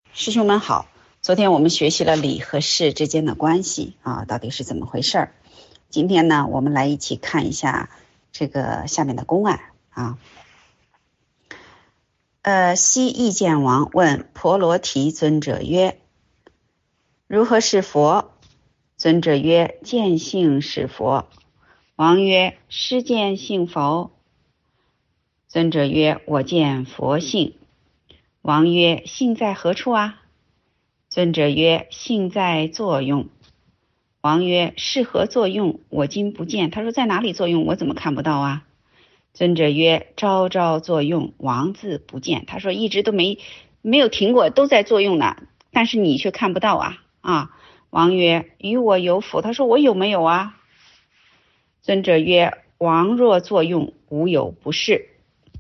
师兄们好，昨天我们学习了理和事之间的关系到底是怎么回事？今天呢，我们来一起看一下这个下面的公案昔意见王问婆罗提尊者曰：如何是佛？尊者曰：见性是佛。王曰：师见性否？尊者曰：我见佛性。王曰：性在何处啊？尊者曰：性在作用。王曰：是何作用？我今不见。他说在哪里作用？我怎么看不到啊？尊者曰：朝朝作用，王自不见。他说一直都没有停过，都在作用呢，但是你却看不到啊。王曰：与我有否？他说我有没有啊？尊者曰：王若作用，无有不是。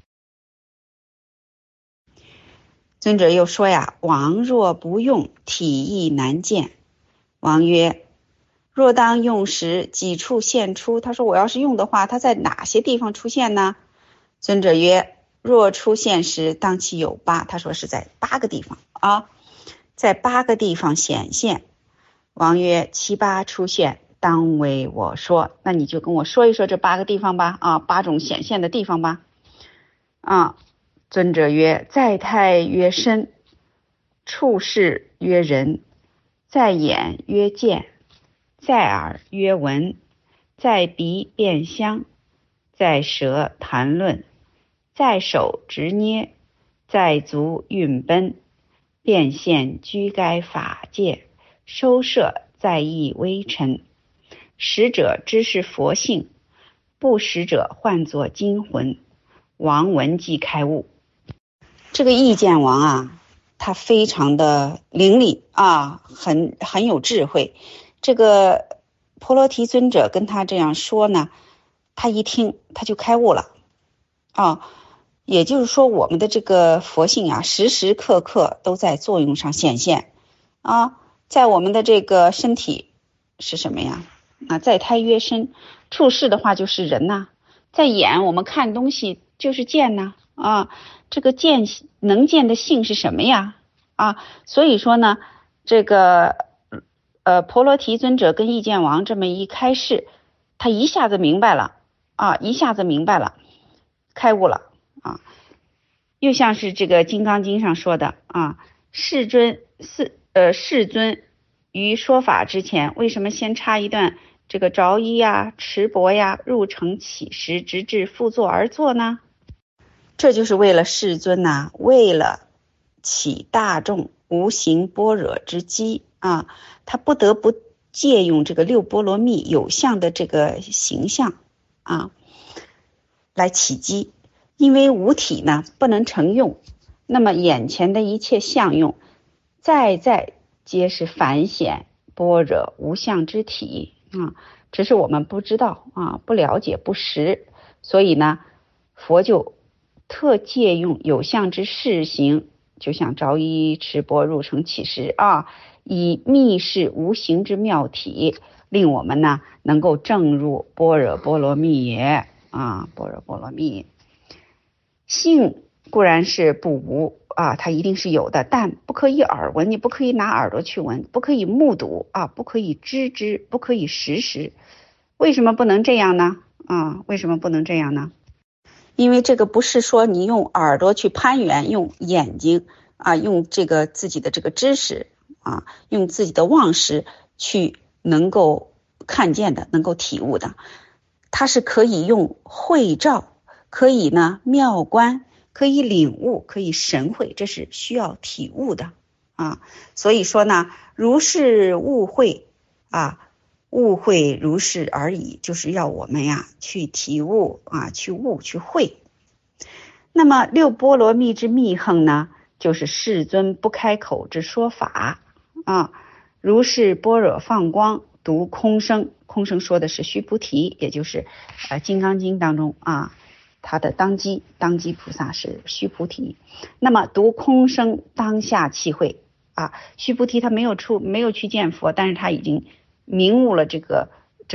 尊者又说王若不用，体亦难见。王曰：若当用时，几处现出？他说我要是用的话，它在哪些地方出现呢？尊者曰：若出现时，当其有8。他说是在8个地方在8个地方显现。王曰：其8出现，当为我说。那你就跟我说一说这8个地方吧8种显现的地方吧尊者曰：在胎曰身，处事曰人，在眼曰见，在耳曰闻，在鼻辨香，在舌谈论，在手执捏，在足运奔，变现居该法界，收摄在意微尘。识者知是佛性，不识者唤作精魂。王闻即开悟。这个意见王他非常的伶俐很有智慧。这个婆罗提尊者跟他这样说呢，他一听他就开悟了也就是说我们的这个佛性时时刻刻都在作用上显现在我们的这个身体是什么呀在胎曰身，处事的话就是人在眼我们看东西就是见这个见能见的性是什么呀所以说呢，这个婆罗提尊者跟意见王这么一开示，他一下子明白了开悟了又像是这个金刚经上说的世尊于说法之前，为什么先插一段这个着衣持钵入城起时，直至复坐而坐呢？这就是为了世尊为了起大众无形般若之机他不得不借用这个六波罗蜜有相的这个形象来起机。因为五体呢不能成用，那么眼前的一切相用在皆是凡显般若无相之体只是我们不知道不了解不识，所以呢佛就特借用有相之事行，就像着衣持钵入城起时以密示无形之妙体，令我们呢能够证入般若波罗蜜也般若波罗蜜。性固然是不无它一定是有的，但不可以耳闻，你不可以拿耳朵去闻，不可以目睹不可以知之，不可以识时。为什么不能这样呢为什么不能这样呢？因为这个不是说你用耳朵去攀援，用眼睛用这个自己的这个知识用自己的妄识去能够看见的，能够体悟的。它是可以用慧照，可以呢妙观，可以领悟，可以神会，这是需要体悟的所以说呢，如是悟会悟会如是而已，就是要我们去体悟去悟去会。那么六波罗蜜之密横呢，就是世尊不开口之说法如是般若放光读空生，空生说的是须菩提，也就是金刚经当中他的当机菩萨是须菩提。那么读空生当下契会须菩提他没有去见佛，但是他已经明悟了这个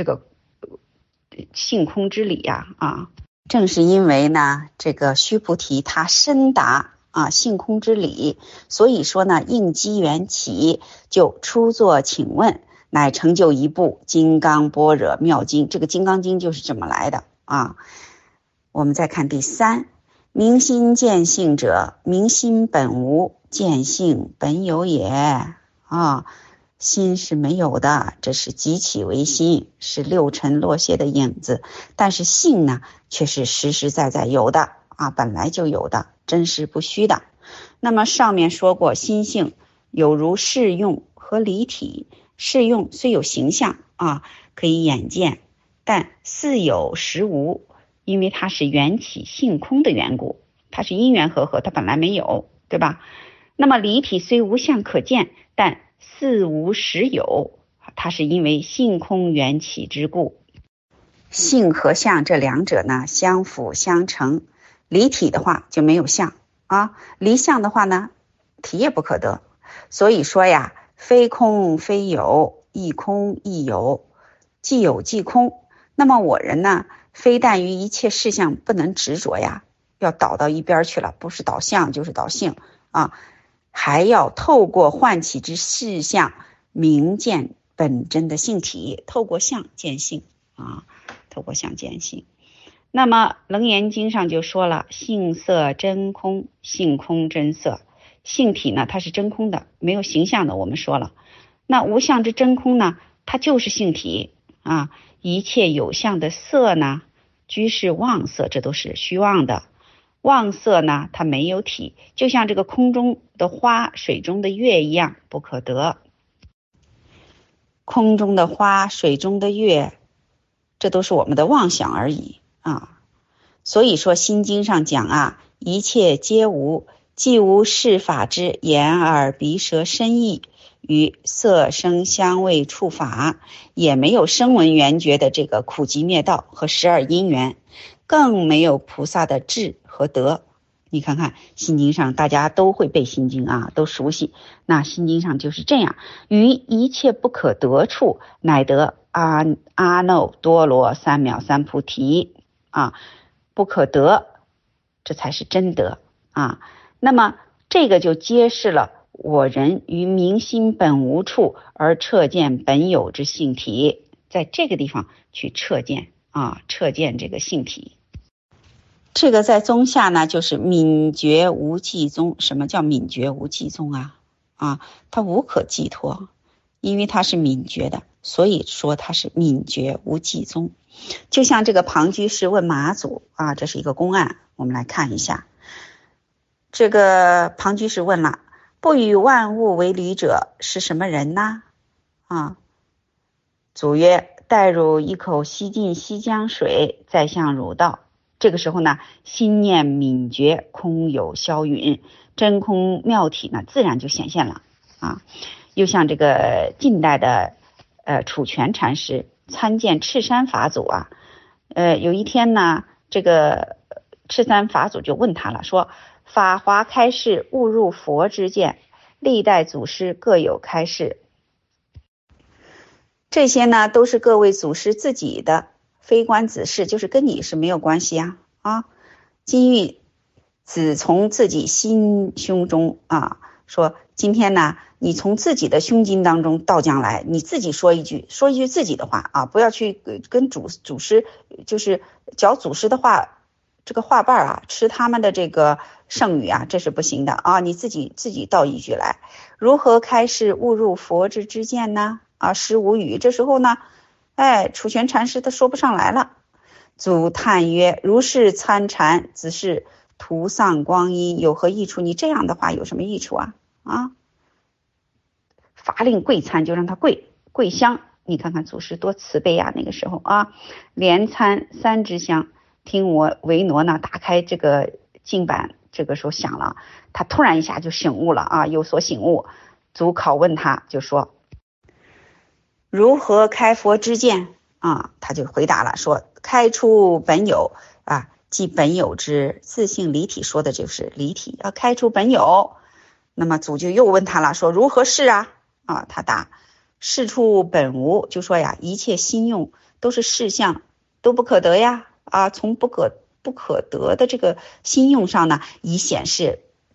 性空之理正是因为呢这个须菩提他深达啊，性空之理。所以说呢，应机缘起，就出作请问，乃成就一部金刚般若妙经。这个金刚经就是这么来的啊。我们再看第3，明心见性者，明心本无，见性本有也啊。心是没有的，这是即起为心，是六尘落谢的影子，但是性呢，却是实实在在有的啊，本来就有的，真实不虚的。那么上面说过，心性有如视用和离体，视用虽有形象啊，可以眼见，但似有实无，因为它是缘起性空的缘故，它是因缘和合，它本来没有，对吧？那么离体虽无相可见，但似无实有，它是因为性空缘起之故。性和相这两者呢，相辅相成。离体的话就没有相啊，离相的话呢，体也不可得。所以说呀，非空非有，亦空亦有，既有既空。那么我人呢，非但于一切事项不能执着呀，要倒到一边去了，不是倒相就是倒性啊，还要透过唤起之事项，明见本真的性体，透过相见性啊，透过相见性。那么楞严经上就说了，性色真空，性空真色。性体呢，它是真空的，没有形象的，我们说了。那无相之真空呢，它就是性体啊。一切有相的色呢，居是妄色，这都是虚妄的。妄色呢，它没有体，就像这个空中的花，水中的月一样，不可得。空中的花，水中的月，这都是我们的妄想而已啊。所以说心经上讲啊，一切皆无，既无事法之眼耳鼻舌身意与色声香味触法，也没有声闻缘觉的这个苦集灭道和12因缘，更没有菩萨的智和德。你看看心经上大家都会背心经啊，都熟悉。那心经上就是这样，于一切不可得处，乃得阿耨多罗三藐三菩提啊，不可得，这才是真德啊。那么这个就揭示了我人于明心本无处而彻见本有之性体，在这个地方去彻见啊，彻见这个性体。这个在宗下呢，就是泯绝无寄宗。什么叫泯绝无寄宗啊？它无可寄托，因为它是泯绝的，所以说它是泯绝无寄宗。就像这个庞居士问马祖啊，这是一个公案，我们来看一下。这个庞居士问了，不与万物为侣者是什么人呢？祖曰，待汝一口吸尽西江水，再向汝道。这个时候呢，心念泯绝，空有消陨，真空妙体呢，自然就显现了啊。又像这个近代的楚全禅师参见赤山法祖啊，有一天呢，这个赤山法祖就问他了，说法华开示，误入佛之见，历代祖师各有开示，这些呢都是各位祖师自己的，非关子事，就是跟你是没有关系啊。今欲只从自己心胸中啊，说今天呢，你从自己的胸襟当中倒将来，你自己说一句自己的话啊，不要去跟祖师就是嚼祖师的话，这个话瓣啊，吃他们的这个圣语啊，这是不行的啊，你自己道一句来。如何开示误入佛之见呢？实无语。这时候呢，楚玄禅师他说不上来了。祖叹曰，如是参禅，只是徒丧光阴，有何益处？你这样的话有什么益处啊？法令跪参，就让他跪香。你看看祖师多慈悲啊，那个时候啊，连参3支香，听我维诺呢打开这个经板，这个时候响了，他突然一下就醒悟了啊，有所醒悟。祖拷问他，就说如何开佛之见啊？他就回答了，说开出本有啊，即本有之自性离体，说的就是离体，要开出本有。那么祖就又问他了，说如何是啊？他答是出本无，就说呀，一切心用都是事相，都不可得呀。从不可得的这个心用上呢，以显示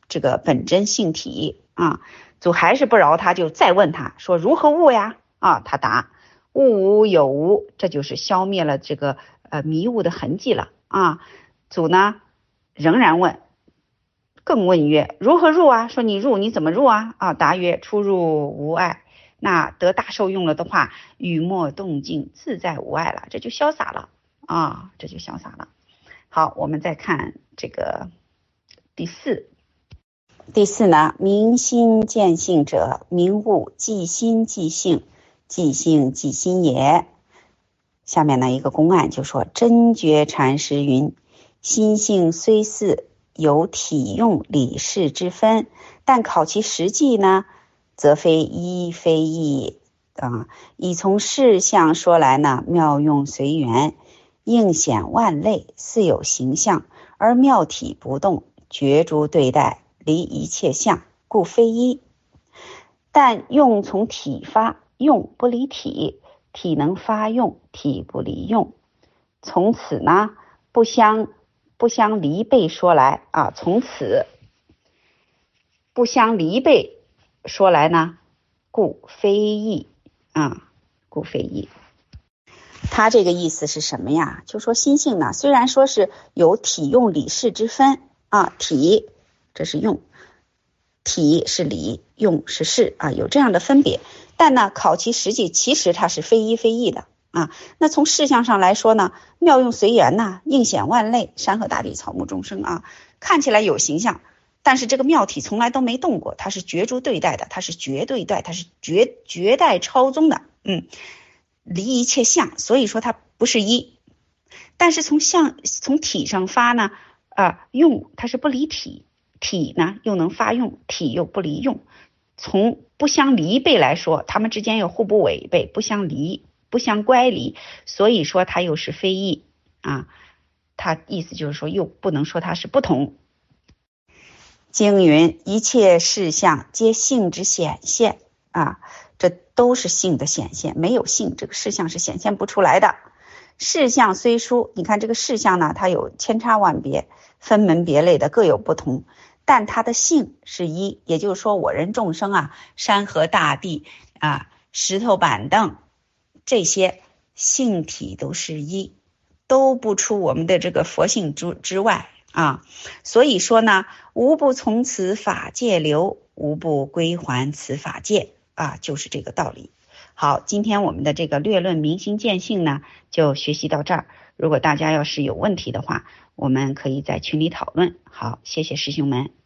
这个本真性体啊。祖还是不饶他，就再问他说如何悟呀？啊，他答悟无有无，这就是消灭了这个迷雾的痕迹了啊。祖呢仍然问，更问曰如何入啊？说你入你怎么入啊？啊，答曰出入无碍。那得大受用了的话，雨墨动静自在无碍了，这就潇洒了啊，这就潇洒了。好，我们再看这个第四呢，明心见性者，明悟即心即性，即性即心也。下面呢一个公案就说，真觉禅师云，心性虽似，有体用理事之分，但考其实际呢，则非一非一啊。以从事相说来呢，妙用随缘，应显万类，似有形象，而妙体不动，觉诸对待，离一切相，故非一。但用从体发，用不离体，体能发用，体不离用。从此呢，不相离背说来啊，从此不相离背说来呢，故非异啊，故非异。他这个意思是什么呀？就说心性呢，虽然说是有体用理事之分啊，体这是用，体是理，用是事啊，有这样的分别。但呢，考其实际，其实它是非一非异的啊。那从事项上来说呢，妙用随缘呐，应显万类，山河大地，草木众生啊，看起来有形象，但是这个妙体从来都没动过，它是绝诸对待的，它是绝对待，它是绝代超宗的，离一切相，所以说它不是一。但是从体上发呢，用它是不离体，体呢又能发用，体又不离用。从不相离背来说，它们之间又互不违背，不相离，不相乖离，所以说它又是非异啊。它意思就是说，又不能说它是不同。经云，一切事相皆性之显现啊，这都是性的显现，没有性，这个事相是显现不出来的。事相虽殊，你看这个事相呢，它有千差万别，分门别类的，各有不同，但它的性是一，也就是说我人众生啊，山河大地啊，石头板凳，这些性体都是一，都不出我们的这个佛性之外啊。所以说呢，无不从此法界流，无不归还此法界啊，就是这个道理。好，今天我们的这个略论明心见性呢，就学习到这儿。如果大家要是有问题的话，我们可以在群里讨论。好，谢谢师兄们。